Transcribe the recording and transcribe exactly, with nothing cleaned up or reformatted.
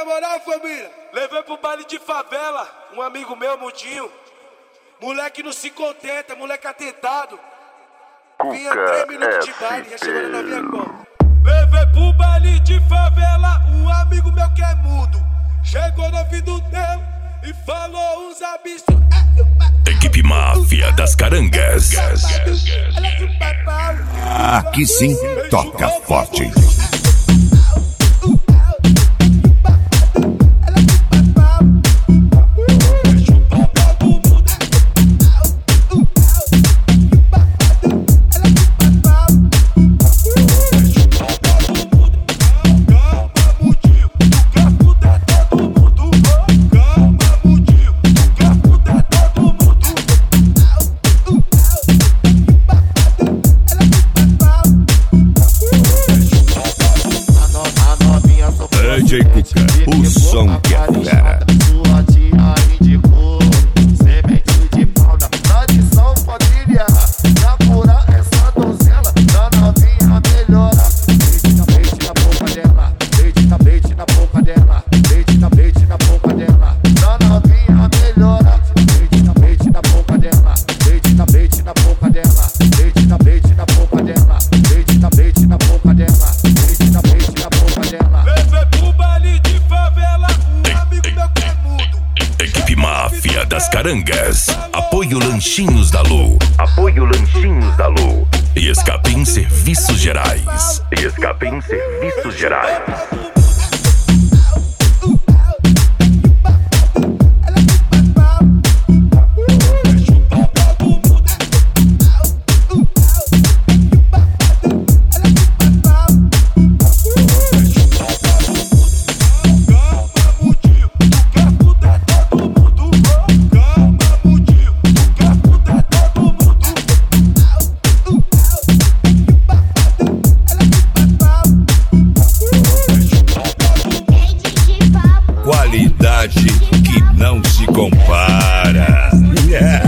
na moral, família. Levei pro baile de favela um amigo meu, Mudinho. Moleque não se contenta, moleque atentado. Vinha três minutos de baile, já chegou na novinha como? Levei pro baile de favela um amigo meu que é mudo. Chegou no ouvido dele e falou uns absurdos. Equipe Máfia das Carangas. Aqui sim, toca forte. D J Cuca, o som que é fera. Sua tia indicou semente de pau na tradição família. Pra curar essa donzela, da novinha melhora. Leite na leite na boca dela, leite na leite na boca dela, leite na leite na boca dela, da novinha melhora. Leite na leite na boca dela, leite na leite na boca dela, leite na leite na boca dela, leite na leite na boca dela, leite na leite na boca dela. Equipe Máfia das Carangas. Apoio Lanchinhos da Lu. Apoio Lanchinhos da Lu. E Escapim Serviços Gerais. E Escapim Serviços Gerais. Qualidade que não se compara. Yeah.